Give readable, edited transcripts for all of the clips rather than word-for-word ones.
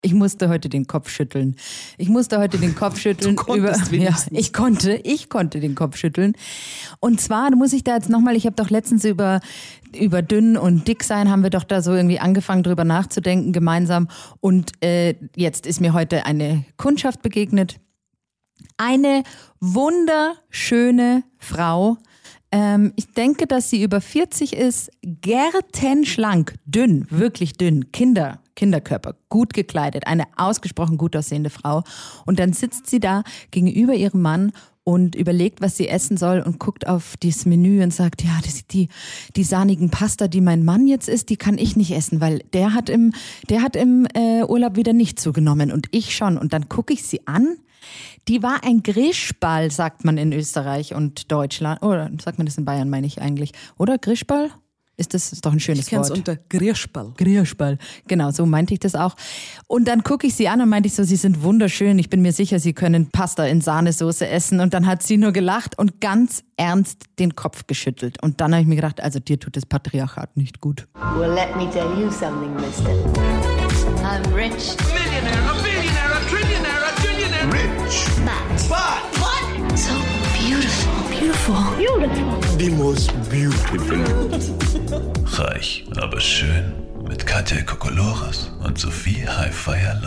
Ich musste heute den Kopf schütteln. Du konntest wenigstens. Ja, ich konnte den Kopf schütteln. Und zwar muss ich da jetzt nochmal, ich habe doch letztens über dünn und dick sein, haben wir doch da so irgendwie angefangen drüber nachzudenken gemeinsam. Und jetzt ist mir heute eine Kundschaft begegnet. Eine wunderschöne Frau. Ich denke, dass sie über 40 ist, gärtenschlank, dünn, wirklich dünn, Kinderkörper, gut gekleidet, eine ausgesprochen gut aussehende Frau. Und dann sitzt sie da gegenüber ihrem Mann und überlegt, was sie essen soll und guckt auf dieses Menü und sagt, ja, die sahnigen Pasta, die mein Mann jetzt isst, die kann ich nicht essen, weil der hat im Urlaub wieder nicht zugenommen und ich schon. Und dann gucke ich sie an. Die war ein Grischball, sagt man in Österreich und Deutschland. Oder sagt man das in Bayern, meine ich eigentlich. Oder Grischball? Ist doch ein schönes Ich kenn's Wort. unter Grischball. Grischball, genau, so meinte ich das auch. Und dann gucke ich sie an und meinte ich so, sie sind wunderschön. Ich bin mir sicher, sie können Pasta in Sahnesoße essen. Und dann hat sie nur gelacht und ganz ernst den Kopf geschüttelt. Und dann habe ich mir gedacht, also dir tut das Patriarchat nicht gut. Well, let me tell you something, mister. I'm rich. Millionaire, a billionaire, a trillionaire, a billionaire. Rich. But what? So beautiful. Beautiful. The most beautiful. Reich, aber schön. Mit Katja Kokolores und Sophie Highfire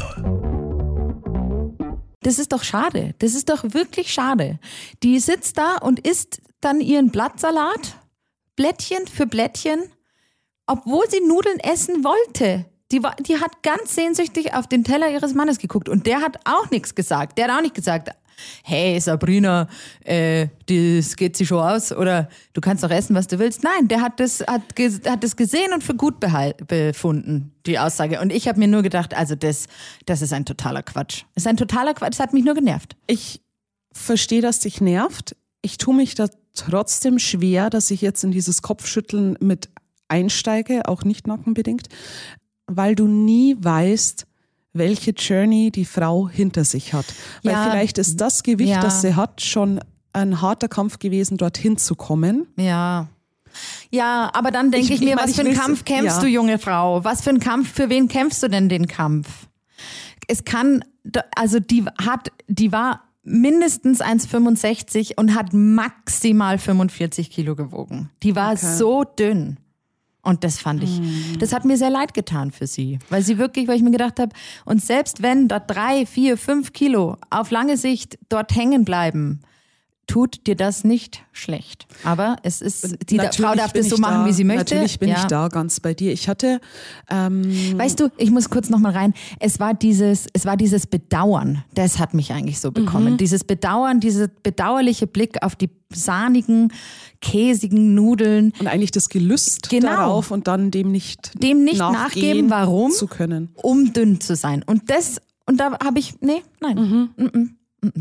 Loll. Das ist doch schade. Das ist doch wirklich schade. Die sitzt da und isst dann ihren Blattsalat, Blättchen für Blättchen, obwohl sie Nudeln essen wollte. Die hat ganz sehnsüchtig auf den Teller ihres Mannes geguckt und der hat auch nichts gesagt. Der hat auch nicht gesagt, hey Sabrina, das geht sich schon aus oder du kannst doch essen, was du willst. Nein, der hat das gesehen und für gut befunden, die Aussage. Und ich habe mir nur gedacht, also das ist ein totaler Quatsch. Das ist ein totaler Quatsch, das hat mich nur genervt. Ich verstehe, dass dich nervt. Ich tue mich da trotzdem schwer, dass ich jetzt in dieses Kopfschütteln mit einsteige, auch nicht nackenbedingt, weil du nie weißt, welche Journey die Frau hinter sich hat. Weil Ja. vielleicht ist das Gewicht, Ja. das sie hat, schon ein harter Kampf gewesen, dorthin zu kommen. Ja. Ja, aber dann denke ich mir, ich meine, was für einen ich will's- Kampf kämpfst ja. du, junge Frau? Was für einen Kampf, für wen kämpfst du denn den Kampf? Es kann, also die war mindestens 1,65 und hat maximal 45 Kilo gewogen. Die war so dünn. Und das fand ich, das hat mir sehr leid getan für sie. Weil ich mir gedacht habe, und selbst wenn da 3, 4, 5 Kilo auf lange Sicht dort hängen bleiben, tut dir das nicht schlecht. Aber es ist, die Natürlich Frau darf bin das so ich machen, da, wie sie möchte. Natürlich bin Ja. ich da ganz bei dir. Ich hatte Weißt du, ich muss kurz noch mal rein. Es war dieses Bedauern, das hat mich eigentlich so bekommen. Dieses Bedauern, dieser bedauerliche Blick auf die sahnigen, käsigen Nudeln. und eigentlich das Gelüst Genau. darauf und dann dem nicht nachgeben, warum? zu können. Um dünn zu sein. Und da habe ich, nein.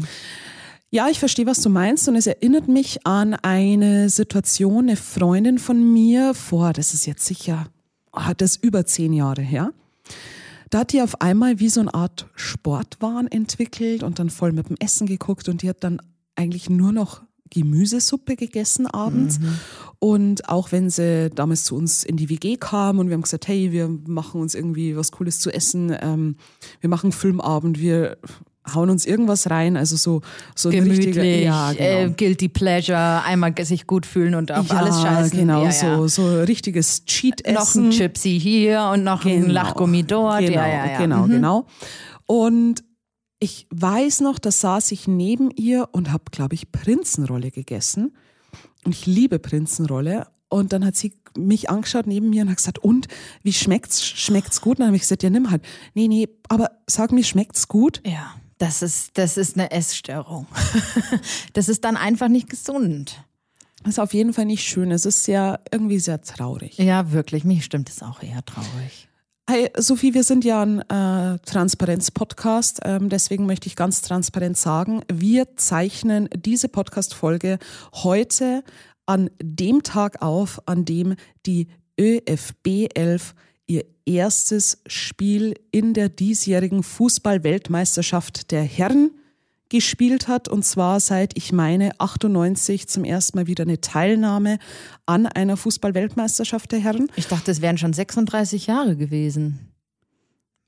Ja, ich verstehe, was du meinst und es erinnert mich an eine Situation, eine Freundin von mir das ist jetzt sicher, das ist über 10 Jahre her. Da hat die auf einmal wie so eine Art Sportwahn entwickelt und dann voll mit dem Essen geguckt und die hat dann eigentlich nur noch Gemüsesuppe gegessen abends. Und auch wenn sie damals zu uns in die WG kam und wir haben gesagt, hey, wir machen uns irgendwie was Cooles zu essen, wir machen Filmabend, wir hauen uns irgendwas rein, also so ein Gemütlich, richtiger, ja, genau. Guilty Pleasure, einmal sich gut fühlen und auf alles scheißen. Genau, Ja. so richtiges Cheat-Essen. Noch ein Gypsy hier und noch ein Lachgummi dort. Genau, genau. Und ich weiß noch, da saß ich neben ihr und habe, glaube ich, Prinzenrolle gegessen. Und ich liebe Prinzenrolle. Und dann hat sie mich angeschaut neben mir und hat gesagt, und, wie schmeckt's? Schmeckt's gut? Und dann habe ich gesagt, ja, nimm halt. Nee, aber sag mir, schmeckt's gut? Ja, das ist eine Essstörung. Das ist dann einfach nicht gesund. Das ist auf jeden Fall nicht schön. Es ist irgendwie sehr traurig. Ja, wirklich. Mich stimmt es auch eher traurig. Hey, Sophie, wir sind ja ein Transparenz-Podcast, deswegen möchte ich ganz transparent sagen, wir zeichnen diese Podcast-Folge heute an dem Tag auf, an dem die ÖFB 11 ihr erstes Spiel in der diesjährigen Fußball-Weltmeisterschaft der Herren gespielt hat, und zwar seit, ich meine, 98 zum ersten Mal wieder eine Teilnahme an einer Fußball-Weltmeisterschaft der Herren. Ich dachte, es wären schon 36 Jahre gewesen.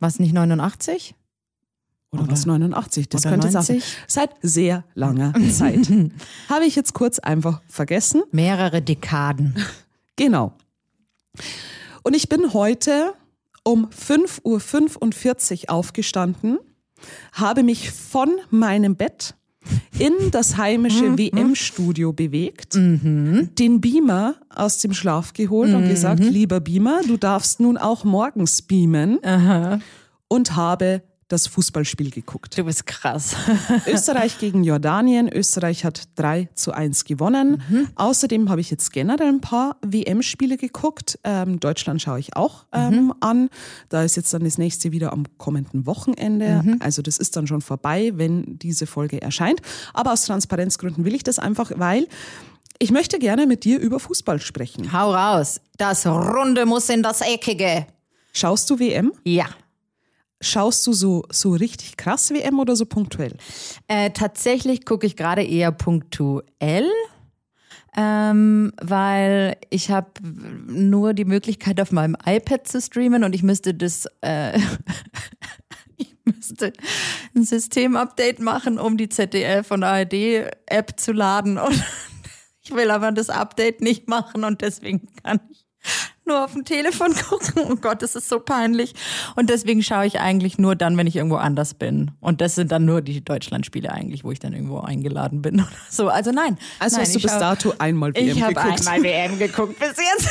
Was, nicht 89? Oder was 89? Das oder könnte 90? sein. Seit sehr langer Zeit. Habe ich jetzt kurz einfach vergessen. Mehrere Dekaden. Genau. Und ich bin heute um 5:45 Uhr aufgestanden, habe mich von meinem Bett in das heimische WM-Studio bewegt, den Beamer aus dem Schlaf geholt und gesagt, lieber Beamer, du darfst nun auch morgens beamen und habe das Fußballspiel geguckt. Du bist krass. Österreich gegen Jordanien. Österreich hat 3:1 gewonnen. Außerdem habe ich jetzt generell ein paar WM-Spiele geguckt. Deutschland schaue ich auch an. Da ist jetzt dann das nächste wieder am kommenden Wochenende. Also das ist dann schon vorbei, wenn diese Folge erscheint. Aber aus Transparenzgründen will ich das einfach, weil ich möchte gerne mit dir über Fußball sprechen. Hau raus. Das Runde muss in das Eckige. Schaust du WM? Ja. Schaust du so richtig krass WM oder so punktuell? Tatsächlich gucke ich gerade eher punktuell, weil ich habe nur die Möglichkeit auf meinem iPad zu streamen und ich müsste ich müsste ein Systemupdate machen, um die ZDF und ARD-App zu laden und ich will aber das Update nicht machen und deswegen kann ich nur auf dem Telefon gucken. Oh Gott, das ist so peinlich. Und deswegen schaue ich eigentlich nur dann, wenn ich irgendwo anders bin. Und das sind dann nur die Deutschlandspiele eigentlich, wo ich dann irgendwo eingeladen bin oder so. Also nein. Also hast du bis dato einmal WM geguckt? Ich habe einmal WM geguckt bis jetzt.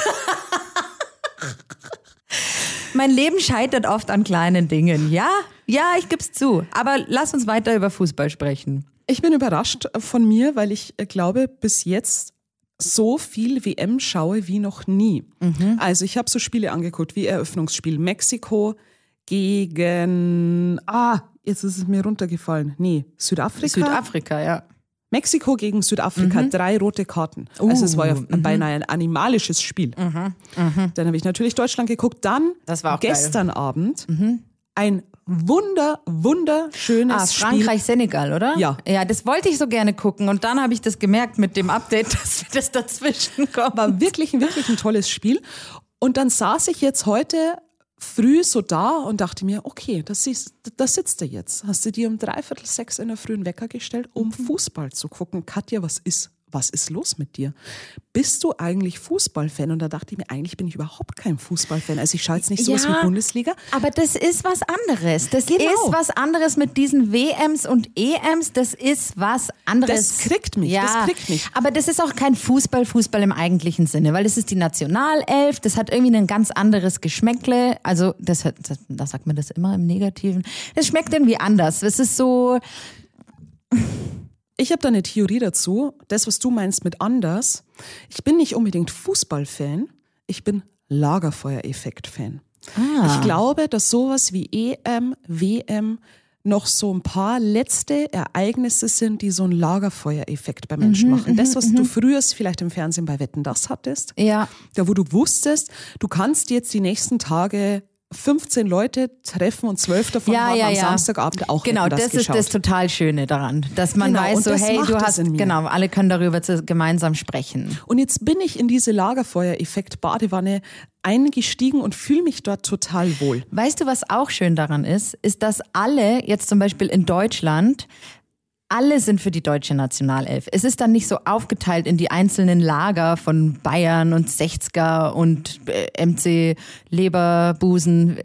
Mein Leben scheitert oft an kleinen Dingen. Ja, ich geb's zu. Aber lass uns weiter über Fußball sprechen. Ich bin überrascht von mir, weil ich glaube, bis jetzt so viel WM schaue wie noch nie. Also ich habe so Spiele angeguckt wie Eröffnungsspiel Mexiko gegen, jetzt ist es mir runtergefallen. Nee, Südafrika. Südafrika, ja. Mexiko gegen Südafrika, 3 rote Karten. Also es war ja beinahe ein animalisches Spiel. Dann habe ich natürlich Deutschland geguckt. Dann Das war auch gestern Abend ein wunderschönes Spiel. Frankreich-Senegal, oder? Ja. Ja, das wollte ich so gerne gucken und dann habe ich das gemerkt mit dem Update, dass das dazwischen kommt. War wirklich ein tolles Spiel. Und dann saß ich jetzt heute früh so da und dachte mir, okay, da sitzt du jetzt. Hast du dir um 5:45 in der frühen Wecker gestellt, um Fußball zu gucken. Katja, was ist los mit dir? Bist du eigentlich Fußballfan? Und da dachte ich mir, eigentlich bin ich überhaupt kein Fußballfan. Also ich schaue jetzt nicht sowas wie Bundesliga. Aber das ist was anderes. Das Genau. ist was anderes mit diesen WMs und EMs. Das ist was anderes. Das kriegt mich. Aber das ist auch kein Fußball im eigentlichen Sinne, weil das ist die Nationalelf. Das hat irgendwie ein ganz anderes Geschmäckle. Also da sagt man das immer im Negativen. Das schmeckt irgendwie anders. Es ist so... Ich habe da eine Theorie dazu, das, was du meinst mit anders. Ich bin nicht unbedingt Fußballfan, ich bin Lagerfeuereffekt-Fan. Ich glaube, dass sowas wie EM, WM noch so ein paar letzte Ereignisse sind, die so einen Lagerfeuereffekt bei Menschen machen. Das, was du früher vielleicht im Fernsehen bei Wetten, das hattest, Ja. da wo du wusstest, du kannst jetzt die nächsten Tage 15 Leute treffen und 12 davon haben am Samstagabend auch Genau, Wetten, das ist das total Schöne daran, dass man Genau, weiß, und so das hey, macht du es hast, in mir. genau, alle können darüber gemeinsam sprechen. Und jetzt bin ich in diese Lagerfeuereffekt-Badewanne eingestiegen und fühle mich dort total wohl. Weißt du, was auch schön daran ist, dass alle, jetzt zum Beispiel in Deutschland, alle sind für die deutsche Nationalelf. Es ist dann nicht so aufgeteilt in die einzelnen Lager von Bayern und 60er und MC Leverkusen,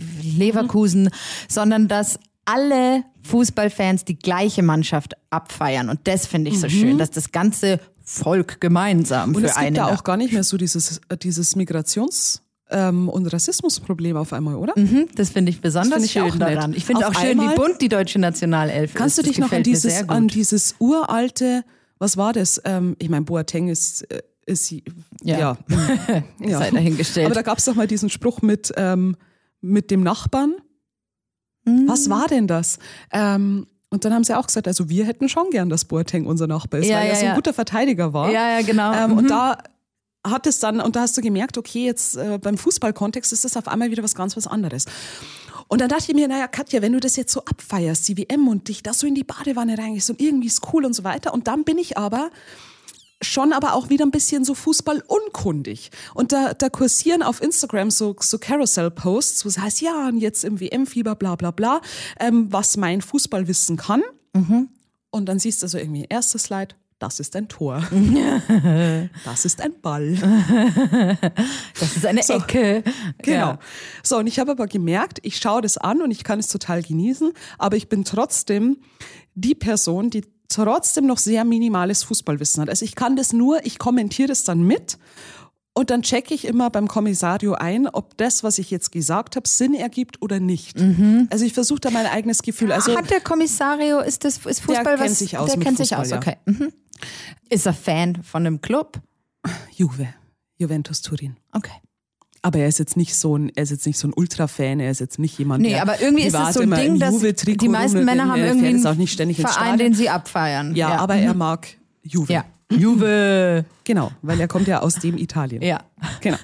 sondern dass alle Fußballfans die gleiche Mannschaft abfeiern. Und das finde ich so schön, dass das ganze Volk gemeinsam Und für es gibt eine... da auch gar nicht mehr so dieses Migrations- und Rassismusproblem auf einmal, oder? Das finde ich besonders Das finde ich schön auch nett. daran. Ich finde Auf auch schön, wie einmal- bunt die deutsche Nationalelf ist. Kannst du Das dich noch an gefällt mir sehr gut. dieses uralte, was war das? Ich meine, Boateng ist Ja. Sei dahingestellt. Aber da gab es doch mal diesen Spruch mit dem Nachbarn. Was war denn das? Und dann haben sie auch gesagt, also wir hätten schon gern, dass Boateng unser Nachbar ist, weil er so ein guter Verteidiger war. Ja, genau. Und da hat es dann, und da hast du gemerkt, okay, jetzt beim Fußballkontext ist das auf einmal wieder was ganz was anderes. Und dann dachte ich mir, naja, Katja, wenn du das jetzt so abfeierst, die WM und dich da so in die Badewanne reingehst und irgendwie ist cool und so weiter. Und dann bin ich aber schon aber auch wieder ein bisschen so fußballunkundig. Und da kursieren auf Instagram so Carousel-Posts, wo es heißt, ja, und jetzt im WM-Fieber, bla bla bla, was mein Fußballwissen kann. Und dann siehst du so irgendwie, erstes Slide, das ist ein Tor. Das ist ein Ball. Das ist eine Ecke. Genau. Ja. So, und ich habe aber gemerkt, ich schaue das an und ich kann es total genießen, aber ich bin trotzdem die Person, die trotzdem noch sehr minimales Fußballwissen hat. Also ich kann das nur, ich kommentiere das dann mit und dann checke ich immer beim Kommissario ein, ob das, was ich jetzt gesagt habe, Sinn ergibt oder nicht. Also ich versuche da mein eigenes Gefühl. Also Hat der Kommissario, ist Fußball der was? kennt sich aus Der mit kennt Fußball, sich aus, ja. okay. Ist er Fan von einem Club? Juventus Turin. Okay. Aber er ist jetzt nicht so ein Ultra-Fan, er ist jetzt nicht jemand, Nee, der aber irgendwie ist privat es so ein immer Ding, dass Juve-Trikot die meisten Männer haben irgendwie ist auch nicht ständig einen ins Verein, Stadion. den sie abfeiern. Ja, aber er mag Juve. Ja. Juve. Genau, weil er kommt ja aus dem Italien. Ja. Genau.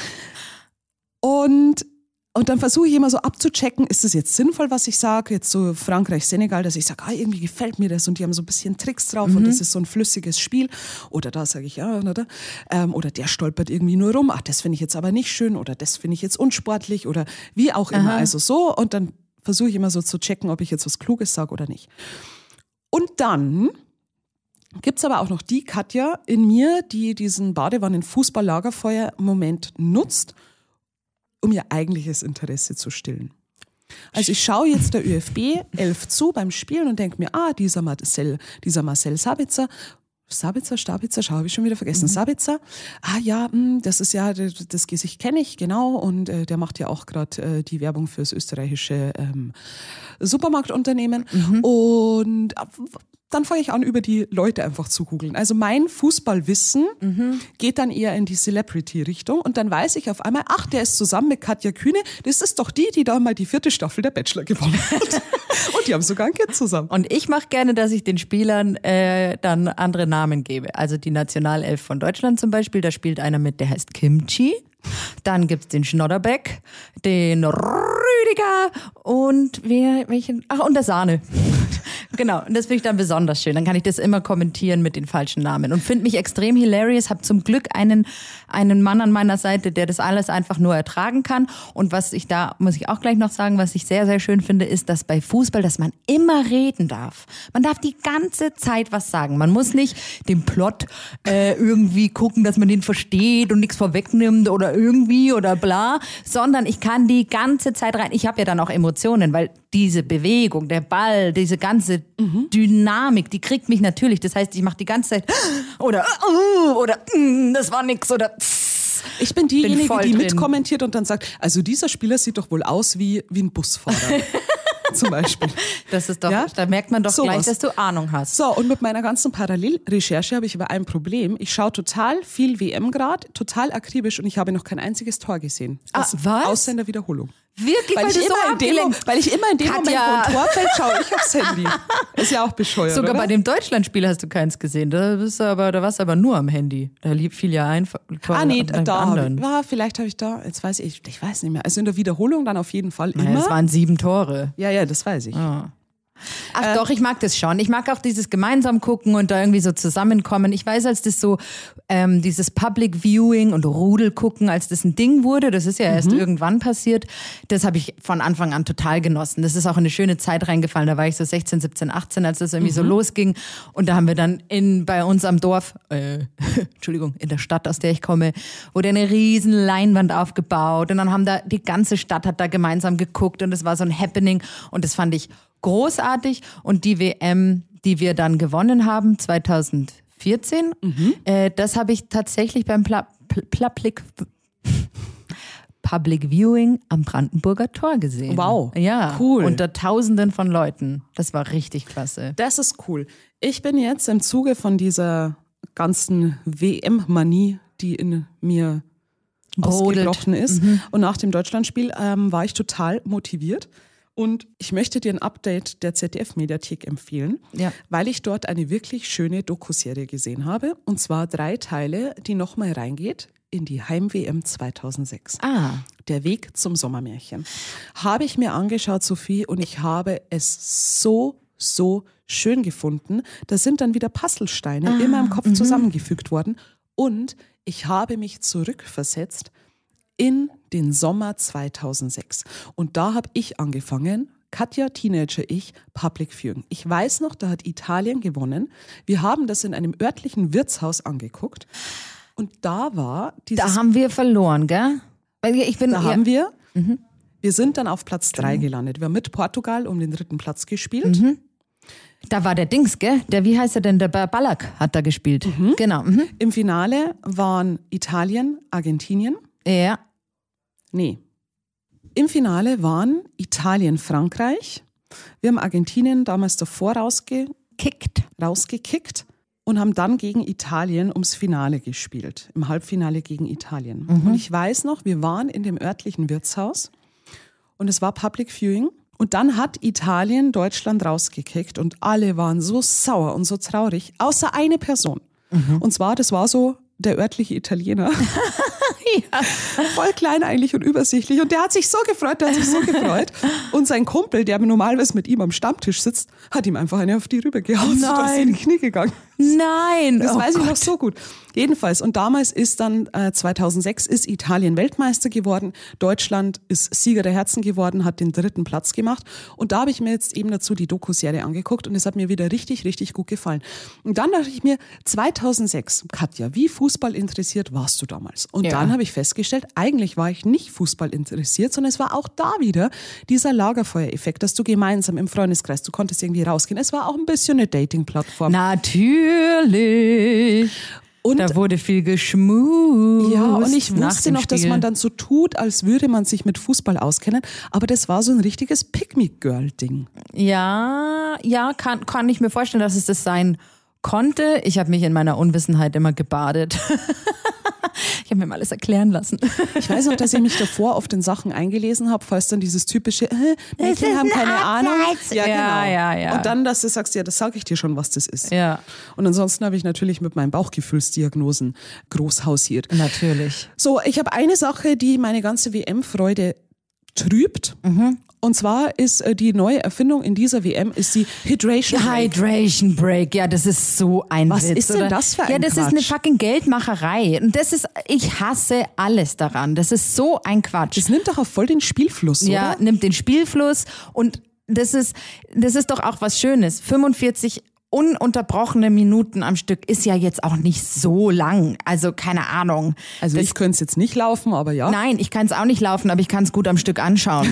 Und dann versuche ich immer so abzuchecken, ist das jetzt sinnvoll, was ich sage, jetzt so Frankreich, Senegal, dass ich sage, irgendwie gefällt mir das und die haben so ein bisschen Tricks drauf und das ist so ein flüssiges Spiel. Oder da sage ich, ja, oder der stolpert irgendwie nur rum, das finde ich jetzt aber nicht schön oder das finde ich jetzt unsportlich oder wie auch immer. Also so, und dann versuche ich immer so zu checken, ob ich jetzt was Kluges sage oder nicht. Und dann gibt's aber auch noch die Katja in mir, die diesen Badewannen-Fußball-Lagerfeuer-Moment nutzt, um ihr eigentliches Interesse zu stillen. Also ich schaue jetzt der ÖFB 11 zu beim Spielen und denke mir, dieser Marcel Sabitzer, habe ich schon wieder vergessen, Sabitzer, das ist ja, das Gesicht kenne ich, genau, und der macht ja auch gerade die Werbung fürs österreichische Supermarktunternehmen und dann fange ich an, über die Leute einfach zu googeln. Also mein Fußballwissen geht dann eher in die Celebrity-Richtung und dann weiß ich auf einmal, der ist zusammen mit Katja Kühne, das ist doch die da mal die 4. Staffel der Bachelor gewonnen hat. Und die haben sogar ein Kind zusammen. Und ich mache gerne, dass ich den Spielern dann andere Namen gebe. Also die Nationalelf von Deutschland zum Beispiel, da spielt einer mit, der heißt Kimchi. Dann gibt's den Schnodderbeck, den Rüdiger und und der Sahne. Genau, und das finde ich dann besonders schön. Dann kann ich das immer kommentieren mit den falschen Namen und finde mich extrem hilarious. Habe zum Glück einen Mann an meiner Seite, der das alles einfach nur ertragen kann. Und muss ich auch gleich noch sagen, was ich sehr, sehr schön finde, ist, dass bei Fußball, dass man immer reden darf. Man darf die ganze Zeit was sagen. Man muss nicht den Plot irgendwie gucken, dass man den versteht und nichts vorwegnimmt oder irgendwie oder bla, sondern ich kann die ganze Zeit rein. Ich habe ja dann auch Emotionen, weil diese Bewegung, der Ball, diese ganze Dynamik, die kriegt mich natürlich. Das heißt, ich mache die ganze Zeit oder das war nix oder ich bin diejenige, voll die drin. mitkommentiert und dann sagt, also dieser Spieler sieht doch wohl aus wie ein Busfahrer. Zum Beispiel. Das ist doch, Ja? da merkt man doch So gleich, was. dass du Ahnung hast. So, und mit meiner ganzen Parallelrecherche habe ich aber ein Problem. Ich schaue total viel WM gerade, total akribisch und ich habe noch kein einziges Tor gesehen. Was? Außer in der Wiederholung. Wirklich, Weil ich immer in dem Moment, Katja. wo ein Tor fällt, schaue ich aufs Handy. Ist ja auch bescheuert, Sogar oder? bei dem Deutschlandspiel hast du keins gesehen. Da warst du aber nur am Handy. Da fiel ja ein Tor anderen. Vielleicht habe ich da, jetzt weiß ich weiß nicht mehr. Also in der Wiederholung dann auf jeden Fall Naja, immer. das waren 7 Tore. Ja, das weiß ich. Ach doch, ich mag das schon. Ich mag auch dieses gemeinsam gucken und da irgendwie so zusammenkommen. Ich weiß, als das so dieses Public Viewing und Rudel gucken, als das ein Ding wurde, das ist ja erst irgendwann passiert, das habe ich von Anfang an total genossen. Das ist auch in eine schöne Zeit reingefallen. Da war ich so 16, 17, 18, als das irgendwie so losging. Und da haben wir dann bei uns am Dorf, Entschuldigung, in der Stadt, aus der ich komme, wurde eine riesen Leinwand aufgebaut und dann haben da, die ganze Stadt hat da gemeinsam geguckt und es war so ein Happening und das fand ich großartig. Und die WM, die wir dann gewonnen haben, 2014, das habe ich tatsächlich beim Public Viewing am Brandenburger Tor gesehen. Wow, ja, cool. Unter Tausenden von Leuten. Das war richtig klasse. Das ist cool. Ich bin jetzt im Zuge von dieser ganzen WM-Manie, die in mir Brodelt. ausgebrochen ist. Und nach dem Deutschlandspiel war ich total motiviert. Und ich möchte dir ein Update der ZDF-Mediathek empfehlen, weil ich dort eine wirklich schöne Dokuserie gesehen habe. Und zwar 3 Teile, die nochmal reingeht in die Heim-WM 2006. Der Weg zum Sommermärchen. Habe ich mir angeschaut, Sophie, und ich habe es so so schön gefunden. Da sind dann wieder Puzzlesteine immer im Kopf zusammengefügt worden. Und ich habe mich zurückversetzt in den Sommer 2006. Und da habe ich angefangen, Katja, Teenager, ich, Public Viewing. Ich weiß noch, da hat Italien gewonnen. Wir haben das in einem örtlichen Wirtshaus angeguckt. Und da war dieses... Da haben wir verloren, gell? Weil wir. Wir sind dann auf Platz 3 gelandet. Wir haben mit Portugal um den 3. Platz gespielt. Da war der Dings, gell? Wie heißt er denn? Der Ballack hat da gespielt. Genau. Im Finale waren Italien, Argentinien. Ja. Nee. Im Finale waren Italien, Frankreich. Wir haben Argentinien damals davor rausgekickt und haben dann gegen Italien ums Finale gespielt. Im Halbfinale gegen Italien. Und ich weiß noch, wir waren in dem örtlichen Wirtshaus und es war Public Viewing. Und dann hat Italien Deutschland rausgekickt und alle waren so sauer und so traurig, außer eine Person. Und zwar, das war so der örtliche Italiener. Ja. Voll klein eigentlich und übersichtlich. Und der hat sich so gefreut, Und sein Kumpel, der normalerweise mit ihm am Stammtisch sitzt, hat ihm einfach eine auf die Rübe gehauen. Nein. Und ist in die Knie gegangen. Nein. Das weiß ich noch so gut. Jedenfalls. Und damals ist dann 2006 ist Italien Weltmeister geworden. Deutschland ist Sieger der Herzen geworden, hat den 3. Platz gemacht. Und da habe ich mir jetzt eben dazu die Doku-Serie angeguckt und es hat mir wieder richtig, richtig gut gefallen. Und dann dachte ich mir, 2006, Katja, wie Fußball interessiert warst du damals? Und dann habe ich festgestellt, eigentlich war ich nicht Fußball interessiert, sondern es war auch da wieder dieser Lagerfeuereffekt, dass du gemeinsam im Freundeskreis, du konntest irgendwie rausgehen. Es war auch ein bisschen eine Dating-Plattform. Natürlich. Und da wurde viel geschmust. Ja, und ich wusste noch, dass man dann so tut, als würde man sich mit Fußball auskennen. Aber das war so ein richtiges Pick-me-Girl-Ding. Ja, kann ich mir vorstellen, dass es das sein konnte. Ich habe mich in meiner Unwissenheit immer gebadet. Ich habe mir mal alles erklären lassen. Ich weiß noch, dass ich mich davor auf den Sachen eingelesen habe, falls dann dieses typische, Mädchen haben keine Ahnung. Ja, genau. Ja. Und dann, dass du sagst, ja, das sage ich dir schon, was das ist. Ja. Und ansonsten habe ich natürlich mit meinen Bauchgefühlsdiagnosen groß hausiert. Natürlich. So, ich habe eine Sache, die meine ganze WM-Freude trübt. Und zwar ist die neue Erfindung in dieser WM ist die Hydration Break. Hydration Break, ja, das ist so ein Was Witz. ist denn das für ein Ja, das Quatsch? ist eine fucking Geldmacherei. Und ich hasse alles daran. Das ist so ein Quatsch. Das nimmt doch auch voll den Spielfluss, Ja, oder? nimmt den Spielfluss und das ist doch auch was Schönes. 45 ununterbrochene Minuten am Stück ist ja jetzt auch nicht so lang. Also keine Ahnung. Also ich könnte es jetzt nicht laufen, aber ja. Nein, ich kann es auch nicht laufen, aber ich kann es gut am Stück anschauen.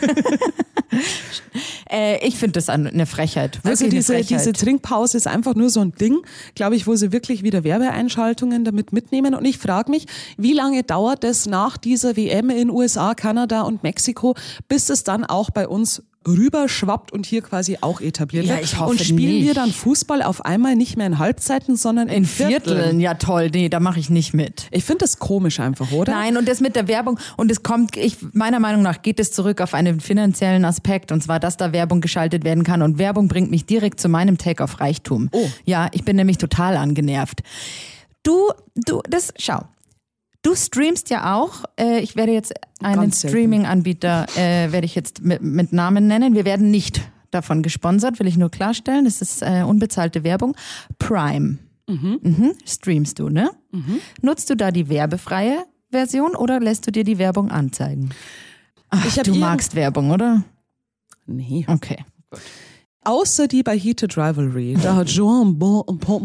Ich finde das eine Frechheit. Also Wirklich eine diese Frechheit. Trinkpause ist einfach nur so ein Ding, glaube ich, wo sie wirklich wieder Werbeeinschaltungen damit mitnehmen. Und ich frage mich, wie lange dauert es nach dieser WM in USA, Kanada und Mexiko, bis es dann auch bei uns rüberschwappt und hier quasi auch etabliert Ja, wird. ich hoffe und spielen nicht. wir dann Fußball auf einmal nicht mehr in Halbzeiten, sondern in Vierteln. Ja toll, nee, da mache ich nicht mit. Ich finde das komisch einfach, oder? Nein, und das mit der Werbung, und es kommt, meiner Meinung nach geht es zurück auf einen finanziellen Aspekt, und zwar, dass da Werbung geschaltet werden kann, und Werbung bringt mich direkt zu meinem Take auf Reichtum. Oh. Ja, ich bin nämlich total angenervt. Schau. Du streamst ja auch. Ich werde jetzt einen Ganz selten. Streaming-Anbieter werde ich jetzt mit Namen nennen. Wir werden nicht davon gesponsert, will ich nur klarstellen. Das ist unbezahlte Werbung. Prime. Streamst du, ne? Nutzt du da die werbefreie Version oder lässt du dir die Werbung anzeigen? Ach, du magst Werbung, oder? Nee. Okay. Außer die bei Heated Rivalry. Da hat Jean-Paul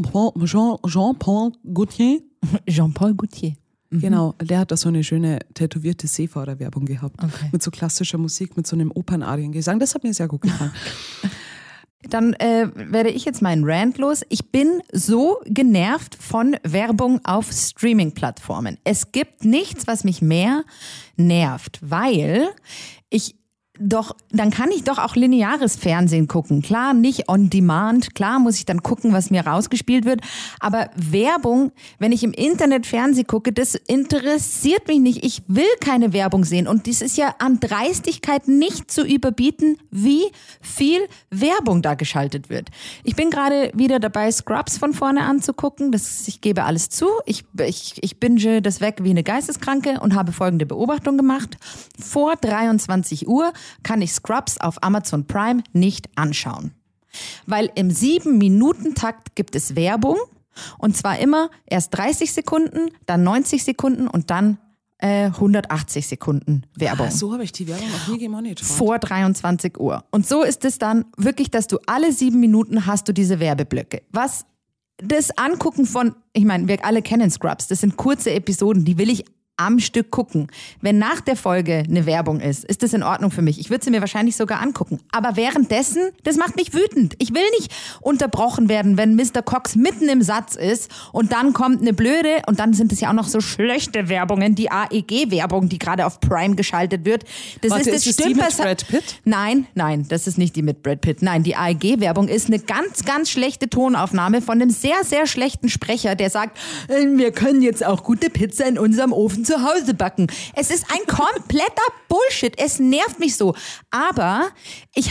Gaultier, Jean-Paul Gaultier. genau, der hat da so eine schöne tätowierte Seefahrerwerbung gehabt. Okay. Mit so klassischer Musik, mit so einem Opernariengesang. Das hat mir sehr gut gefallen. Dann werde ich jetzt meinen Rant los. Ich bin so genervt von Werbung auf Streaming-Plattformen. Es gibt nichts, was mich mehr nervt, weil dann kann ich doch auch lineares Fernsehen gucken. Klar, nicht on demand. Klar muss ich dann gucken, was mir rausgespielt wird. Aber Werbung, wenn ich im Internet Fernsehen gucke, das interessiert mich nicht. Ich will keine Werbung sehen. Und das ist ja an Dreistigkeit nicht zu überbieten, wie viel Werbung da geschaltet wird. Ich bin gerade wieder dabei, Scrubs von vorne anzugucken. Ich gebe alles zu. Ich binge das weg wie eine Geisteskranke und habe folgende Beobachtung gemacht. Vor 23 Uhr kann ich Scrubs auf Amazon Prime nicht anschauen. Weil im 7-Minuten-Takt gibt es Werbung und zwar immer erst 30 Sekunden, dann 90 Sekunden und dann 180 Sekunden Werbung. So habe ich die Werbung noch nie gemonitort. Vor 23 Uhr. Und so ist es dann wirklich, dass du alle 7 Minuten hast du diese Werbeblöcke. Was das Angucken von, ich meine, wir alle kennen Scrubs, das sind kurze Episoden, die will ich am Stück gucken. Wenn nach der Folge eine Werbung ist das in Ordnung für mich. Ich würde sie mir wahrscheinlich sogar angucken. Aber währenddessen, das macht mich wütend. Ich will nicht unterbrochen werden, wenn Mr. Cox mitten im Satz ist und dann kommt eine blöde und dann sind es ja auch noch so schlechte Werbungen, die AEG-Werbung, die gerade auf Prime geschaltet wird. Warte, ist das die mit Brad Pitt? Nein, das ist nicht die mit Brad Pitt. Nein, die AEG-Werbung ist eine ganz, ganz schlechte Tonaufnahme von einem sehr, sehr schlechten Sprecher, der sagt, wir können jetzt auch gute Pizza in unserem Ofen zu Hause backen. Es ist ein kompletter Bullshit. Es nervt mich so. Aber ich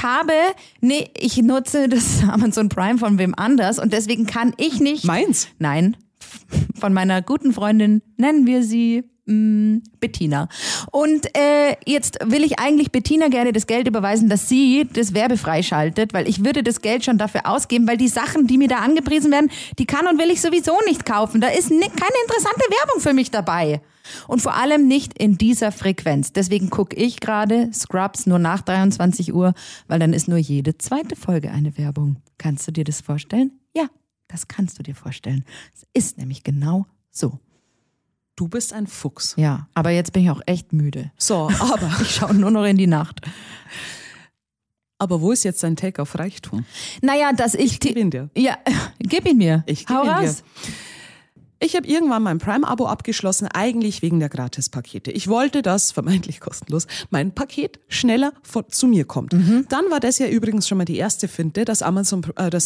nutze das Amazon Prime von wem anders und deswegen kann ich nicht. Meins? Nein, von meiner guten Freundin, nennen wir sie Bettina. Und jetzt will ich eigentlich Bettina gerne das Geld überweisen, dass sie das werbefrei schaltet, weil ich würde das Geld schon dafür ausgeben, weil die Sachen, die mir da angepriesen werden, die kann und will ich sowieso nicht kaufen. Da ist keine interessante Werbung für mich dabei. Und vor allem nicht in dieser Frequenz. Deswegen gucke ich gerade Scrubs nur nach 23 Uhr, weil dann ist nur jede zweite Folge eine Werbung. Kannst du dir das vorstellen? Ja, das kannst du dir vorstellen. Es ist nämlich genau so. Du bist ein Fuchs. Ja, aber jetzt bin ich auch echt müde. So, aber Ich schaue nur noch in die Nacht. Aber wo ist jetzt dein Take auf Reichtum? Naja, dass ich... Gib ihn dir. Ja, gib ihn mir. Ich gebe Hau ihn raus. dir. Ich habe irgendwann mein Prime-Abo abgeschlossen, eigentlich wegen der Gratispakete. Ich wollte, dass, vermeintlich kostenlos, mein Paket schneller zu mir kommt. Dann war das ja übrigens schon mal die erste Finte, dass Amazon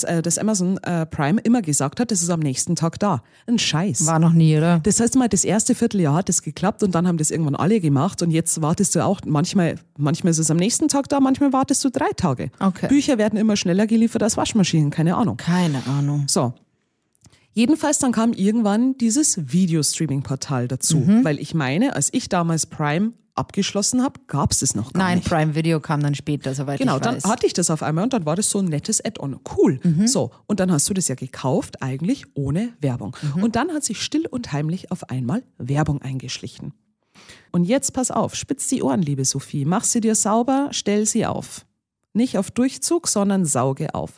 Prime immer gesagt hat, das ist am nächsten Tag da. Ein Scheiß. War noch nie, oder? Das heißt mal, das erste Vierteljahr hat es geklappt und dann haben das irgendwann alle gemacht und jetzt wartest du auch, manchmal ist es am nächsten Tag da, manchmal wartest du 3 Tage. Okay. Bücher werden immer schneller geliefert als Waschmaschinen, keine Ahnung. Keine Ahnung. So. Jedenfalls dann kam irgendwann dieses Videostreaming-Portal dazu, weil ich meine, als ich damals Prime abgeschlossen habe, gab es das noch gar nicht. Nein, Prime Video kam dann später, soweit Genau, ich weiß. dann hatte ich das auf einmal und dann war das so ein nettes Add-on. Cool. So, und dann hast du das ja gekauft, eigentlich ohne Werbung. Und dann hat sich still und heimlich auf einmal Werbung eingeschlichen. Und jetzt pass auf, spitz die Ohren, liebe Sophie, mach sie dir sauber, stell sie auf. Nicht auf Durchzug, sondern sauge auf.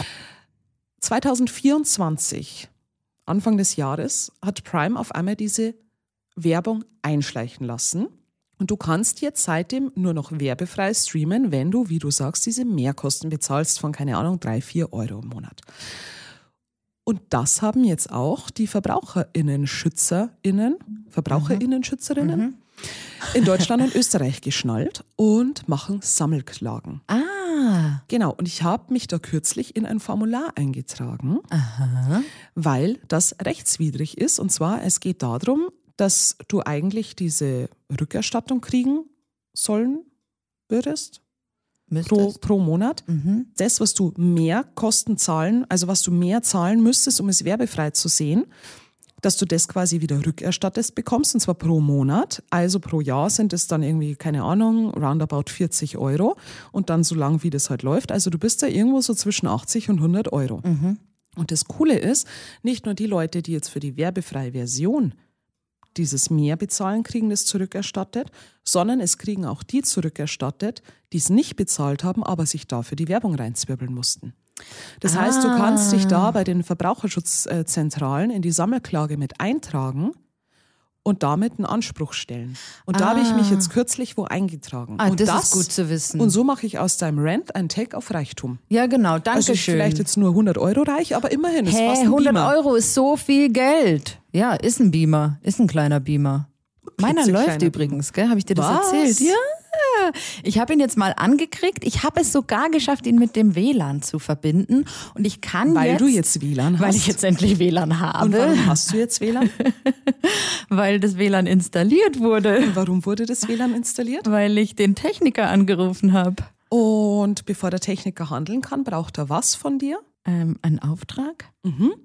2024, Anfang des Jahres, hat Prime auf einmal diese Werbung einschleichen lassen. Und du kannst jetzt seitdem nur noch werbefrei streamen, wenn du, wie du sagst, diese Mehrkosten bezahlst von, keine Ahnung, 3-4 Euro im Monat. Und das haben jetzt auch die Verbraucherinnen-Schützerinnen in Deutschland und Österreich geschnallt und machen Sammelklagen. Genau, und ich habe mich da kürzlich in ein Formular eingetragen, weil das rechtswidrig ist. Und zwar, es geht darum, dass du eigentlich diese Rückerstattung kriegen sollen würdest pro Monat. Das, was du mehr Kosten zahlen, also was du mehr zahlen müsstest, um es werbefrei zu sehen, dass du das quasi wieder rückerstattet bekommst, und zwar pro Monat. Also pro Jahr sind es dann irgendwie, keine Ahnung, roundabout 40 Euro und dann so lang, wie das halt läuft. Also du bist da irgendwo so zwischen 80 und 100 Euro. Und das Coole ist, nicht nur die Leute, die jetzt für die werbefreie Version dieses mehr bezahlen, kriegen das zurückerstattet, sondern es kriegen auch die zurückerstattet, die es nicht bezahlt haben, aber sich dafür die Werbung reinzwirbeln mussten. Das heißt, du kannst dich da bei den Verbraucherschutzzentralen in die Sammelklage mit eintragen und damit einen Anspruch stellen. Und da habe ich mich jetzt kürzlich wo eingetragen. Und das ist gut zu wissen. Und so mache ich aus deinem Rant ein Take auf Reichtum. Ja, genau, danke Also schön. vielleicht jetzt nur 100 Euro reich, aber immerhin ist fast ein 100 Beamer. Euro ist so viel Geld. Ja, ist ein Beamer, ist ein kleiner Beamer. Meiner läuft Klitzekleiner übrigens, gell? Habe ich dir das Was? erzählt? Ja. Ich habe ihn jetzt mal angekriegt. Ich habe es sogar geschafft, ihn mit dem WLAN zu verbinden. Und ich kann Weil jetzt... du jetzt WLAN hast. Weil ich jetzt endlich WLAN habe. Und warum hast du jetzt WLAN? Weil das WLAN installiert wurde. Und warum wurde das WLAN installiert? Weil ich den Techniker angerufen habe. Und bevor der Techniker handeln kann, braucht er was von dir? Ein Auftrag?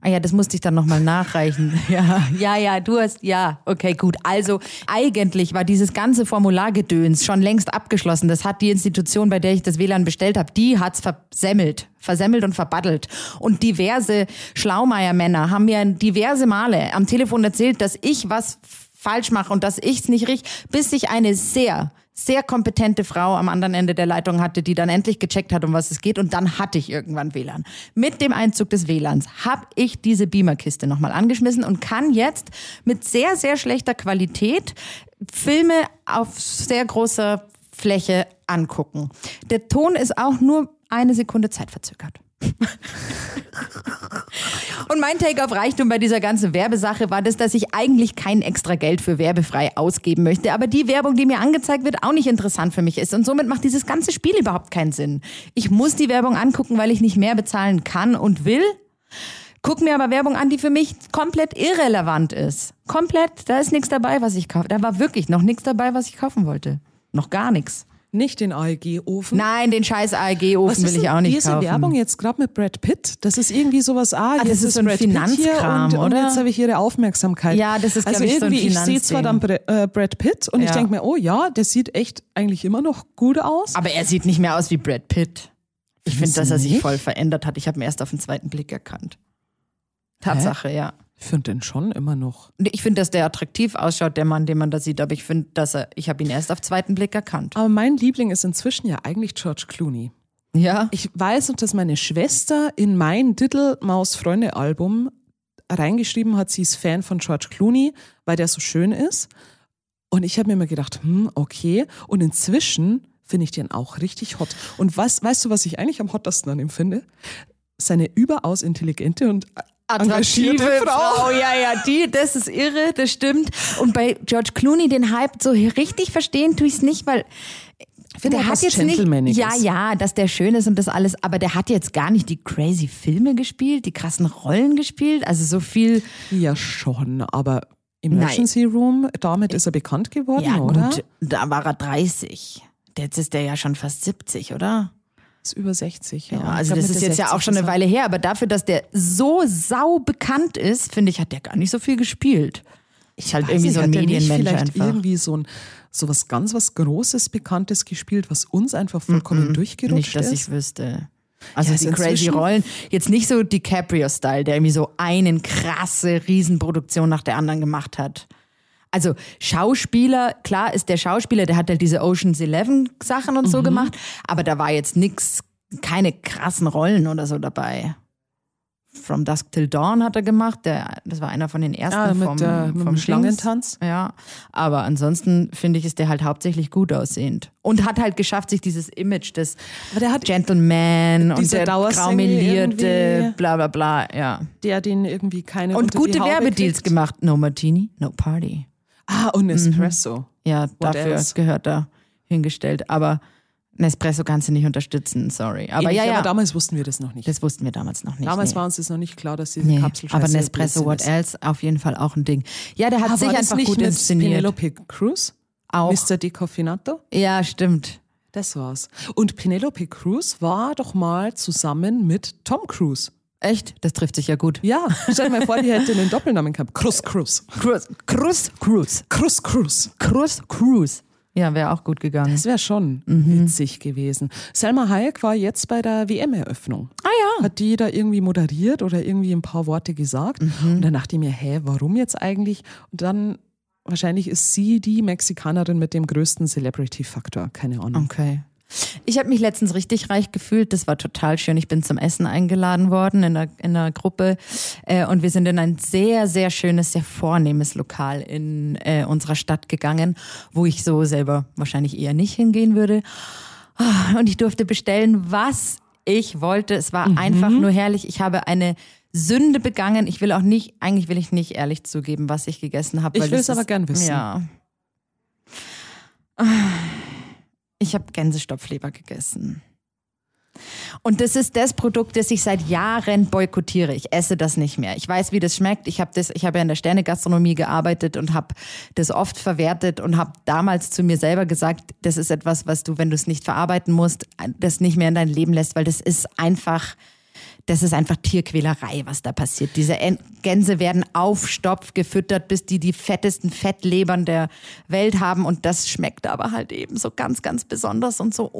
Ah ja, das musste ich dann nochmal nachreichen. Ja, du hast, okay, gut. Also eigentlich war dieses ganze Formulargedöns schon längst abgeschlossen. Das hat die Institution, bei der ich das WLAN bestellt habe, die hat's versemmelt und verbaddelt. Und diverse Schlaumeier-Männer haben mir diverse Male am Telefon erzählt, dass ich was falsch mache und dass ich's nicht richtig, bis ich eine sehr kompetente Frau am anderen Ende der Leitung hatte, die dann endlich gecheckt hat, um was es geht. Und dann hatte ich irgendwann WLAN. Mit dem Einzug des WLANs habe ich diese Beamer-Kiste nochmal angeschmissen und kann jetzt mit sehr, sehr schlechter Qualität Filme auf sehr großer Fläche angucken. Der Ton ist auch nur 1 Sekunde zeitverzögert. Und mein Take auf Reichtum bei dieser ganzen Werbesache war das, dass ich eigentlich kein extra Geld für werbefrei ausgeben möchte, aber die Werbung, die mir angezeigt wird, auch nicht interessant für mich ist. Und somit macht dieses ganze Spiel überhaupt keinen Sinn. Ich muss die Werbung angucken, weil ich nicht mehr bezahlen kann und will. Guck mir aber Werbung an, die für mich komplett irrelevant ist. Komplett, da ist nichts dabei, was ich kaufe. Da war wirklich noch nichts dabei, was ich kaufen wollte. Noch gar nichts. Nicht den AEG-Ofen. Nein, den scheiß AEG-Ofen will ich auch nicht kaufen. Diese Werbung jetzt gerade mit Brad Pitt, das ist irgendwie sowas, das ist so ein Brad Pitt Finanzkram, hier und oder? jetzt habe ich ihre Aufmerksamkeit. Ja, das ist, also glaube ich, so ein irgendwie, ich Finanzding. sehe zwar dann Brad Pitt und ich denke mir, oh ja, der sieht echt eigentlich immer noch gut aus. Aber er sieht nicht mehr aus wie Brad Pitt. Ich finde, dass er sich nicht? voll verändert hat. Ich habe ihn erst auf den zweiten Blick erkannt. Tatsache, ja. Ich finde den schon immer noch. Ich finde, dass der attraktiv ausschaut, der Mann, den man da sieht. Aber ich finde, ich habe ihn erst auf den zweiten Blick erkannt. Aber mein Liebling ist inzwischen ja eigentlich George Clooney. Ja? Ich weiß noch, dass meine Schwester in mein Diddle-Maus-Freunde-Album reingeschrieben hat, sie ist Fan von George Clooney, weil der so schön ist. Und ich habe mir immer gedacht, okay. Und inzwischen finde ich den auch richtig hot. Und weißt du, was ich eigentlich am hottesten an ihm finde? Seine überaus intelligente und engagierte Frau. Ja, das ist irre, das stimmt. Und bei George Clooney den Hype so richtig verstehen tue ich es nicht, weil der hat jetzt nicht, dass der schön ist und das alles, aber der hat jetzt gar nicht die crazy Filme gespielt, die krassen Rollen gespielt, also so viel. Ja schon, aber Emergency Room, damit ist er bekannt geworden, ja, oder? Gut, da war er 30. Jetzt ist der ja schon fast 70, oder? Ist über 60, ja. Also das ist jetzt ja auch schon eine Weile her, aber dafür, dass der so sau bekannt ist, finde ich, hat der gar nicht so viel gespielt. Ich halt irgendwie so ein Medienmensch vielleicht einfach. Irgendwie so was ganz was Großes, Bekanntes gespielt, was uns einfach vollkommen durchgerutscht nicht, dass ist. ich wüsste. Also Ja, die ist crazy inzwischen- Rollen, jetzt nicht so DiCaprio-Style, der irgendwie so eine krasse Riesenproduktion nach der anderen gemacht hat. Also Schauspieler, klar ist der Schauspieler, der hat halt diese Ocean's 11 Sachen und so gemacht, aber da war jetzt keine krassen Rollen oder so dabei. From Dusk Till Dawn hat er gemacht, das war einer von den ersten mit dem Schlangentanz. Ja, aber ansonsten finde ich, ist der halt hauptsächlich gut aussehend. Und hat halt geschafft, sich dieses Image des Aber der hat Gentleman und diese der Dauersingle graumelierte, irgendwie. bla bla bla, ja. Der den irgendwie keine Und unter gute die Haube Werbedeals kriegt. gemacht. No Martini, no Party. Und Espresso. Ja, What dafür else? gehört er hingestellt. Aber Nespresso kannst du nicht unterstützen, sorry. Aber Ähnlich, ja, aber damals wussten wir das noch nicht. das wussten wir damals noch nicht. Damals nee. war uns das noch nicht klar, dass diese Nee, Kapselscheiße aber Nespresso, Blödsinn what ist. else, auf jeden Fall auch ein Ding. Ja, der hat sich war das einfach nicht gut mit inszeniert. Penelope Cruz? Auch. Mr. Decoffinato? Ja, stimmt. Das war's. Und Penelope Cruz war doch mal zusammen mit Tom Cruise. Echt? Das trifft sich ja gut. Ja, stell dir mal vor, die hätte einen Doppelnamen gehabt. Cruz. Cruz. Ja, wäre auch gut gegangen. Das wäre schon witzig gewesen. Selma Hayek war jetzt bei der WM-Eröffnung. Ah ja. Hat die da irgendwie moderiert oder irgendwie ein paar Worte gesagt. Und dann dachte ich mir, warum jetzt eigentlich? Und dann, wahrscheinlich ist sie die Mexikanerin mit dem größten Celebrity-Faktor. Keine Ahnung. Okay. Ich habe mich letztens richtig reich gefühlt. Das war total schön. Ich bin zum Essen eingeladen worden in einer Gruppe. Und wir sind in ein sehr, sehr schönes, sehr vornehmes Lokal in unserer Stadt gegangen, wo ich so selber wahrscheinlich eher nicht hingehen würde. Und ich durfte bestellen, was ich wollte. Es war einfach nur herrlich. Ich habe eine Sünde begangen. Eigentlich will ich nicht ehrlich zugeben, was ich gegessen habe. Ich will es aber gern wissen. Ja. Ich habe Gänsestopfleber gegessen. Und das ist das Produkt, das ich seit Jahren boykottiere. Ich esse das nicht mehr. Ich weiß, wie das schmeckt. Ich habe ja in der Sterne-Gastronomie gearbeitet und habe das oft verwertet und habe damals zu mir selber gesagt, das ist etwas, was du, wenn du es nicht verarbeiten musst, das nicht mehr in dein Leben lässt, weil das ist einfach, das ist einfach Tierquälerei, was da passiert. Diese Gänse werden auf Stopf gefüttert, bis die fettesten Fettlebern der Welt haben und das schmeckt aber halt eben so ganz, ganz besonders und so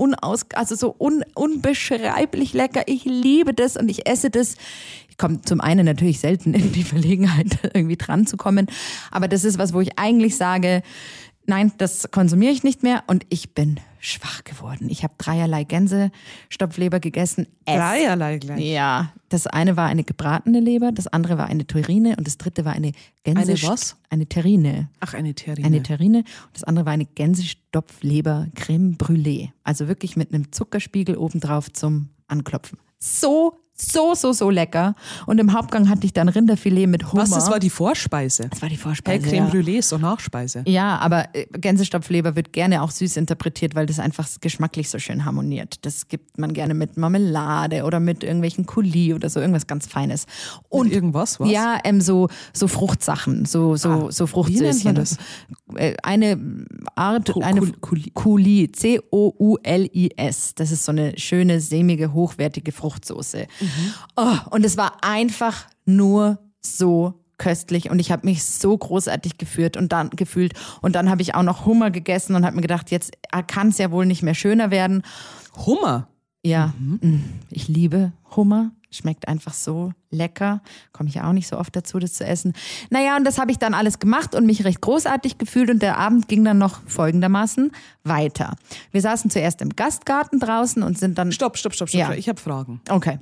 unbeschreiblich lecker. Ich liebe das und ich esse das. Ich komme zum einen natürlich selten in die Verlegenheit, irgendwie dran zu kommen, aber das ist was, wo ich eigentlich sage, nein, das konsumiere ich nicht mehr und ich bin schwach geworden. Ich habe 3 Gänsestopfleber gegessen. Dreierlei gleich? Ja, das eine war eine gebratene Leber, das andere war eine Terrine und das dritte war eine Eine was? Eine Terrine. Ach, eine Terrine. Eine Terrine und das andere war eine Gänsestopfleber Creme Brûlée. Also wirklich mit einem Zuckerspiegel obendrauf zum Anklopfen. So lecker. Und im Hauptgang hatte ich dann Rinderfilet mit Hummer. Was, das war die Vorspeise? Das war die Vorspeise, Creme ja. Brûlée ist doch Nachspeise. Ja, aber Gänsestopfleber wird gerne auch süß interpretiert, weil das einfach geschmacklich so schön harmoniert. Das gibt man gerne mit Marmelade oder mit irgendwelchen Coulis oder so, irgendwas ganz Feines. Und mit irgendwas, was? Ja, so Fruchtsachen, so Fruchtsößchen. Wie nennt man das? Eine Art, Coulis, C-O-U-L-I-S. Das ist so eine schöne, sämige, hochwertige Fruchtsoße. Oh, und es war einfach nur so köstlich und ich habe mich so großartig gefühlt und dann habe ich auch noch Hummer gegessen und habe mir gedacht, jetzt kann es ja wohl nicht mehr schöner werden. Hummer? Ja, ich liebe Hummer. Schmeckt einfach so lecker. Komme ich ja auch nicht so oft dazu, das zu essen. Naja, und das habe ich dann alles gemacht und mich recht großartig gefühlt und der Abend ging dann noch folgendermaßen weiter. Wir saßen zuerst im Gastgarten draußen und sind dann... Stopp. Ja. Ich habe Fragen. Okay.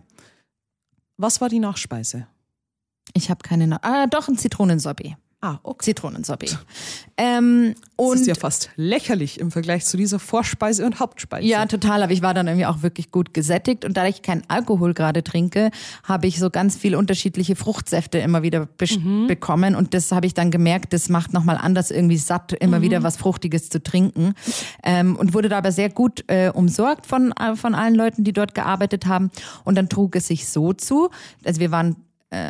Was war die Nachspeise? Ich habe doch ein Zitronensorbet. Okay. Zitronensorbet. Das Und ist ja fast lächerlich im Vergleich zu dieser Vorspeise und Hauptspeise. ja, total, aber ich war dann irgendwie auch wirklich gut gesättigt und da ich keinen Alkohol gerade trinke, habe ich so ganz viel unterschiedliche Fruchtsäfte immer wieder bekommen und das habe ich dann gemerkt, das macht nochmal anders irgendwie satt, immer wieder was Fruchtiges zu trinken und wurde da aber sehr gut umsorgt von allen Leuten, die dort gearbeitet haben und dann trug es sich so zu, also wir waren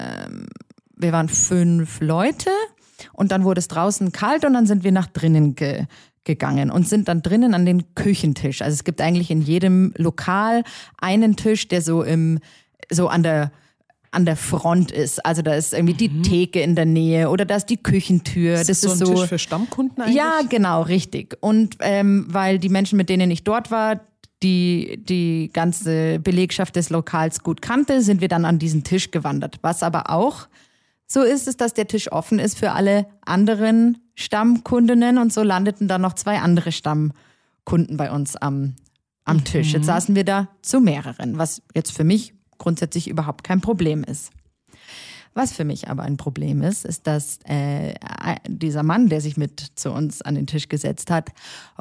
5 Leute und dann wurde es draußen kalt und dann sind wir nach drinnen gegangen und sind dann drinnen an den Küchentisch. Also es gibt eigentlich in jedem Lokal einen Tisch, der so an der Front ist. Also da ist irgendwie die Theke in der Nähe oder da ist die Küchentür. Das ist so ein Tisch für Stammkunden eigentlich? Ja, genau, richtig. Und weil die Menschen, mit denen ich dort war, die ganze Belegschaft des Lokals gut kannte, sind wir dann an diesen Tisch gewandert. Was aber auch so ist, dass der Tisch offen ist für alle anderen Stammkundinnen und so landeten dann noch 2 andere Stammkunden bei uns am Tisch. Jetzt saßen wir da zu mehreren, was jetzt für mich grundsätzlich überhaupt kein Problem ist. Was für mich aber ein Problem ist, dass dieser Mann, der sich mit zu uns an den Tisch gesetzt hat,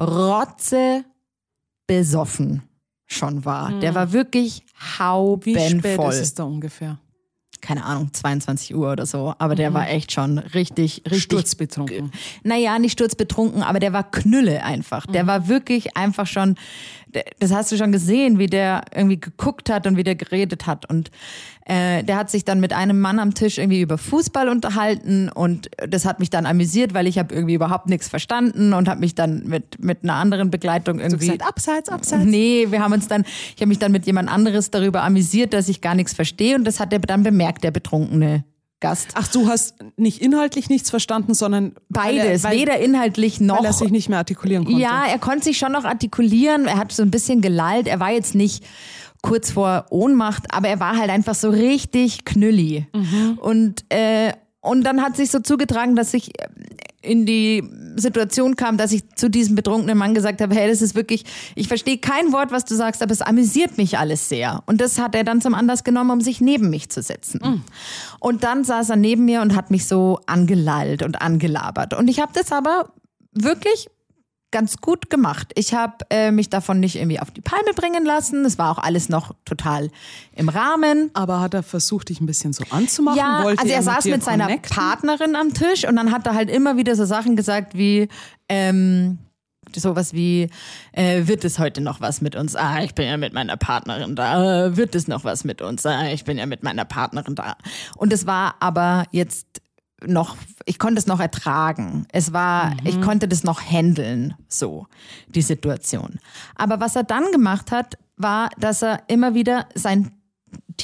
rotzebesoffen schon war. Der war wirklich haubenvoll. Wie spät ist es da ungefähr? Keine Ahnung, 22 Uhr oder so. Aber der war echt schon richtig Sturzbetrunken. Naja, nicht sturzbetrunken, aber der war Knülle einfach. Der war wirklich einfach schon, das hast du schon gesehen, wie der irgendwie geguckt hat und wie der geredet hat. Und der hat sich dann mit einem Mann am Tisch irgendwie über Fußball unterhalten und das hat mich dann amüsiert, weil ich habe irgendwie überhaupt nichts verstanden und habe mich dann mit einer anderen Begleitung irgendwie... So gesagt, abseits. Nee, ich habe mich dann mit jemand anderes darüber amüsiert, dass ich gar nichts verstehe und das hat er dann bemerkt, der betrunkene Gast. Ach, du hast nicht inhaltlich nichts verstanden, sondern... Beides, weder inhaltlich noch... Weil er sich nicht mehr artikulieren konnte. Ja, er konnte sich schon noch artikulieren, er hat so ein bisschen gelallt, er war jetzt nicht kurz vor Ohnmacht, aber er war halt einfach so richtig knülli. Und dann hat sich so zugetragen, dass ich in die Situation kam, dass ich zu diesem betrunkenen Mann gesagt habe, hey, das ist wirklich, ich verstehe kein Wort, was du sagst, aber es amüsiert mich alles sehr. Und das hat er dann zum Anlass genommen, um sich neben mich zu setzen. Und dann saß er neben mir und hat mich so angelallt und angelabert. Und ich habe das aber wirklich ganz gut gemacht. Ich habe mich davon nicht irgendwie auf die Palme bringen lassen. Es war auch alles noch total im Rahmen. Aber hat er versucht, dich ein bisschen so anzumachen? Ja, Wollte also er saß mit seiner Partnerin am Tisch und dann hat er halt immer wieder so Sachen gesagt wie sowas wie, wird es heute noch was mit uns? Ich bin ja mit meiner Partnerin da. Wird es noch was mit uns? Ich bin ja mit meiner Partnerin da. Und es war aber jetzt noch, ich konnte es noch ertragen. Ich konnte das noch handeln, so, die Situation. Aber was er dann gemacht hat, war, dass er immer wieder sein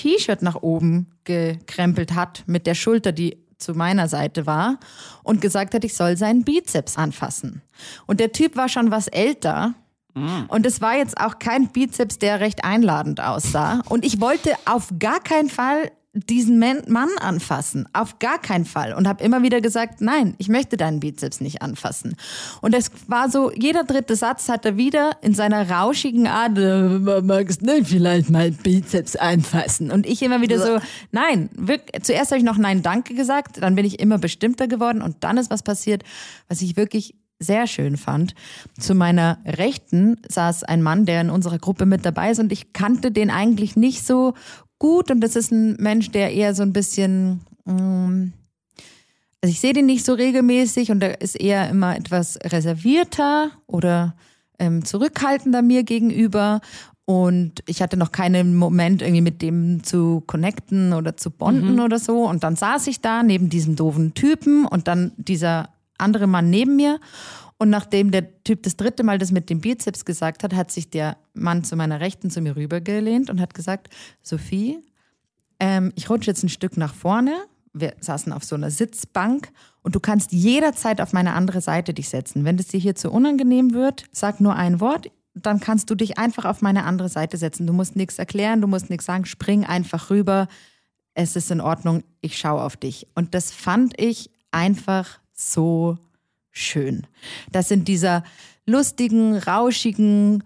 T-Shirt nach oben gekrempelt hat mit der Schulter, die zu meiner Seite war und gesagt hat, ich soll seinen Bizeps anfassen. Und der Typ war schon was älter. Und es war jetzt auch kein Bizeps, der recht einladend aussah. Und ich wollte auf gar keinen Fall diesen Mann anfassen. Auf gar keinen Fall. Und habe immer wieder gesagt, nein, ich möchte deinen Bizeps nicht anfassen. Und es war so, jeder dritte Satz hat er wieder in seiner rauschigen Art, magst du vielleicht mal Bizeps anfassen? Und ich immer wieder so, nein. Zuerst habe ich noch Nein, danke gesagt, dann bin ich immer bestimmter geworden und dann ist was passiert, was ich wirklich sehr schön fand. Zu meiner Rechten saß ein Mann, der in unserer Gruppe mit dabei ist und ich kannte den eigentlich nicht so gut und das ist ein Mensch, der eher so ein bisschen, also ich sehe den nicht so regelmäßig und der ist eher immer etwas reservierter oder zurückhaltender mir gegenüber und ich hatte noch keinen Moment irgendwie mit dem zu connecten oder zu bonden oder so und dann saß ich da neben diesem doofen Typen und dann dieser andere Mann neben mir und nachdem der Typ das dritte Mal das mit dem Bizeps gesagt hat, hat sich der Mann zu meiner Rechten zu mir rübergelehnt und hat gesagt, Sophie, ich rutsche jetzt ein Stück nach vorne, wir saßen auf so einer Sitzbank und du kannst jederzeit auf meine andere Seite dich setzen. Wenn es dir hier zu unangenehm wird, sag nur ein Wort, dann kannst du dich einfach auf meine andere Seite setzen. Du musst nichts erklären, du musst nichts sagen, spring einfach rüber, es ist in Ordnung, ich schaue auf dich. Und das fand ich einfach so schön. Das in dieser lustigen, rauschigen,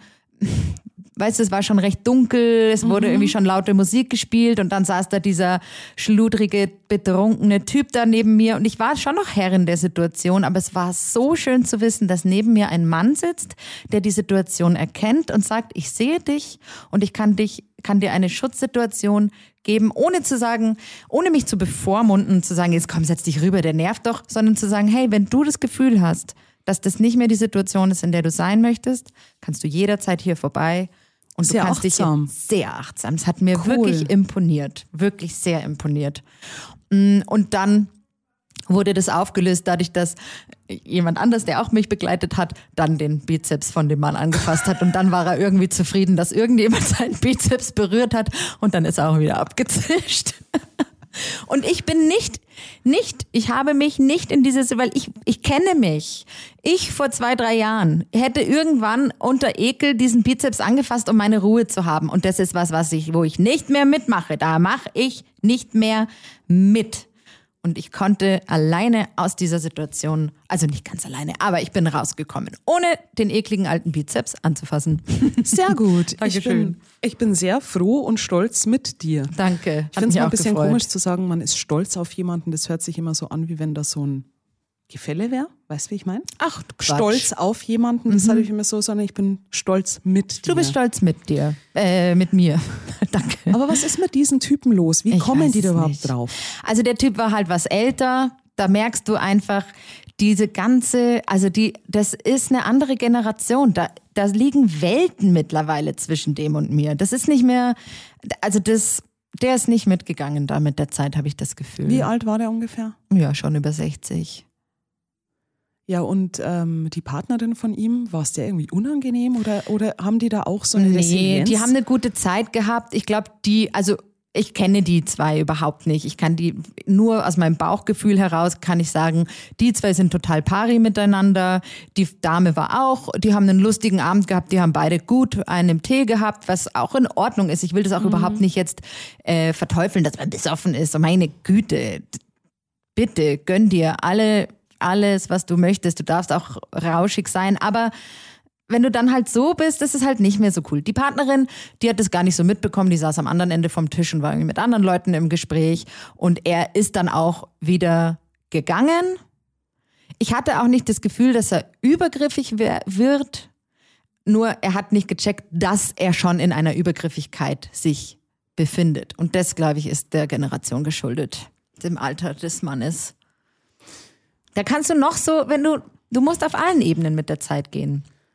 weißt du, es war schon recht dunkel, es wurde irgendwie schon laute Musik gespielt und dann saß da dieser schludrige, betrunkene Typ da neben mir und ich war schon noch Herrin der Situation, aber es war so schön zu wissen, dass neben mir ein Mann sitzt, der die Situation erkennt und sagt, ich sehe dich und ich kann dir eine Schutzsituation geben, ohne zu sagen, ohne mich zu bevormunden und zu sagen, jetzt komm, setz dich rüber, der nervt doch, sondern zu sagen, hey, wenn du das Gefühl hast, dass das nicht mehr die Situation ist, in der du sein möchtest, kannst du jederzeit hier vorbei und sehr du kannst achtsam. dich sehr achtsam. Es hat mir Cool. wirklich imponiert, wirklich sehr imponiert. Und dann wurde das aufgelöst, dadurch, dass jemand anders, der auch mich begleitet hat, dann den Bizeps von dem Mann angefasst hat und dann war er irgendwie zufrieden, dass irgendjemand seinen Bizeps berührt hat und dann ist er auch wieder abgezischt. Und ich bin ich habe mich nicht in dieses, weil ich kenne mich. Ich vor 2-3 Jahren hätte irgendwann unter Ekel diesen Bizeps angefasst, um meine Ruhe zu haben. Und das ist was, wo ich nicht mehr mitmache. Da mache ich nicht mehr mit. Und ich konnte alleine aus dieser Situation, also nicht ganz alleine, aber ich bin rausgekommen, ohne den ekligen alten Bizeps anzufassen. Sehr gut. Dankeschön. Ich bin sehr froh und stolz mit dir. Danke. Ich finde es mal ein bisschen komisch zu sagen, man ist stolz auf jemanden. Das hört sich immer so an, wie wenn das so ein Gefälle wäre. Weißt du, wie ich meine? Ach, Quatsch. Stolz auf jemanden, das sage ich immer so, sondern ich bin stolz mit dir. Du bist stolz mit dir, mit mir. Danke. Aber was ist mit diesen Typen los? Wie Ich kommen weiß die da es überhaupt nicht. drauf? Also der Typ war halt was älter. Da merkst du einfach diese ganze, das ist eine andere Generation. Da liegen Welten mittlerweile zwischen dem und mir. Das ist nicht mehr, der ist nicht mitgegangen da mit der Zeit, habe ich das Gefühl. Wie alt war der ungefähr? Ja, schon über 60. Ja, und die Partnerin von ihm, war es der irgendwie unangenehm oder haben die da auch so eine Resilienz? Die haben eine gute Zeit gehabt. Ich glaube, ich kenne die zwei überhaupt nicht. Ich kann die nur aus meinem Bauchgefühl heraus kann ich sagen, die zwei sind total pari miteinander. Die Dame war auch, die haben einen lustigen Abend gehabt, die haben beide gut einen Tee gehabt, was auch in Ordnung ist. Ich will das auch überhaupt nicht jetzt verteufeln, dass man besoffen ist. Oh, meine Güte, bitte gönn dir alles, was du möchtest. Du darfst auch rauschig sein, aber wenn du dann halt so bist, das ist halt nicht mehr so cool. Die Partnerin, die hat das gar nicht so mitbekommen, die saß am anderen Ende vom Tisch und war irgendwie mit anderen Leuten im Gespräch und er ist dann auch wieder gegangen. Ich hatte auch nicht das Gefühl, dass er übergriffig wird, nur er hat nicht gecheckt, dass er schon in einer Übergriffigkeit sich befindet. Und das, glaube ich, ist der Generation geschuldet, dem Alter des Mannes. Da kannst du noch so, du musst auf allen Ebenen mit der Zeit gehen.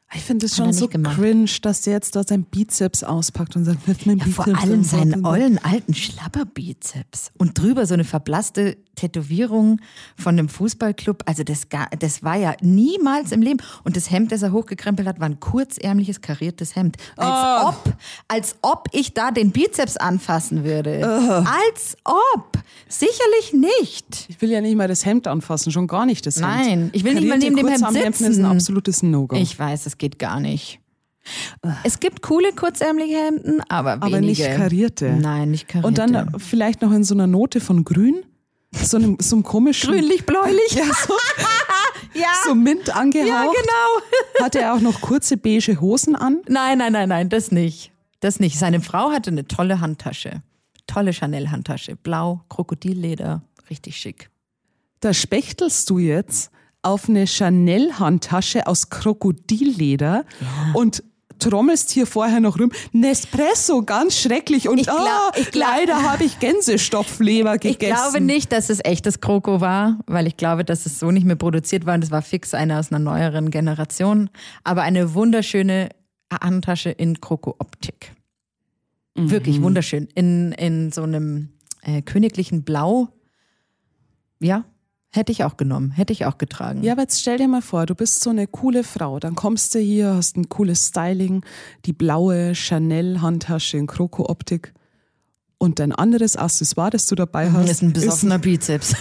Ich finde es Hat er schon so nicht gemacht. cringe, dass der jetzt da seinen Bizeps auspackt und sagt, wirf mir Ja, vor Bizeps allem und seinen so. ollen alten Schlabberbizeps. Und drüber so eine verblasste Tätowierung von einem Fußballclub. Also das war ja niemals im Leben. Und das Hemd, das er hochgekrempelt hat, war ein kurzärmliches, kariertes Hemd. Als ob ich da den Bizeps anfassen würde. Als ob. Sicherlich nicht. Ich will ja nicht mal das Hemd anfassen, schon gar nicht das Hemd. Nein, ich will nicht mal neben dem Hemd Kurzarmhemden ist sitzen. ein absolutes No-Go. Ich weiß, das geht gar nicht. Es gibt coole kurzärmelige Hemden, aber wenige. Aber nicht karierte. Nein, nicht karierte. Und dann vielleicht noch in so einer Note von grün, so einem komischen... grünlich-bläulich. Ja, so, Ja. so mint angehaucht. Ja, genau. Hatte er auch noch kurze beige Hosen an? Nein, das nicht. Das nicht. Seine Frau hatte eine tolle Handtasche. Tolle Chanel-Handtasche. Blau, Krokodilleder. Richtig schick. Da spechtelst du jetzt auf eine Chanel-Handtasche aus Krokodilleder und trommelst hier vorher noch rum. Nespresso, ganz schrecklich. Und Ich glaub- leider habe ich Gänsestopfleber gegessen. Ich glaube nicht, dass es echtes Kroko war, weil ich glaube, dass es so nicht mehr produziert war und es war fix eine aus einer neueren Generation. Aber eine wunderschöne Handtasche in Kroko-Optik. Wirklich wunderschön. In so einem königlichen Blau. Ja, hätte ich auch genommen, hätte ich auch getragen. Ja, aber jetzt stell dir mal vor, du bist so eine coole Frau. Dann kommst du hier, hast ein cooles Styling, die blaue Chanel-Handtasche in Kroko-Optik. Und dein anderes Accessoire, das du dabei hast, Das ist ein besoffener Bizeps.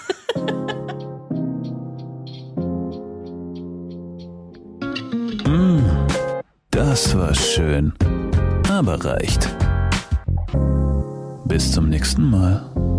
Das war schön, aber reicht. Bis zum nächsten Mal.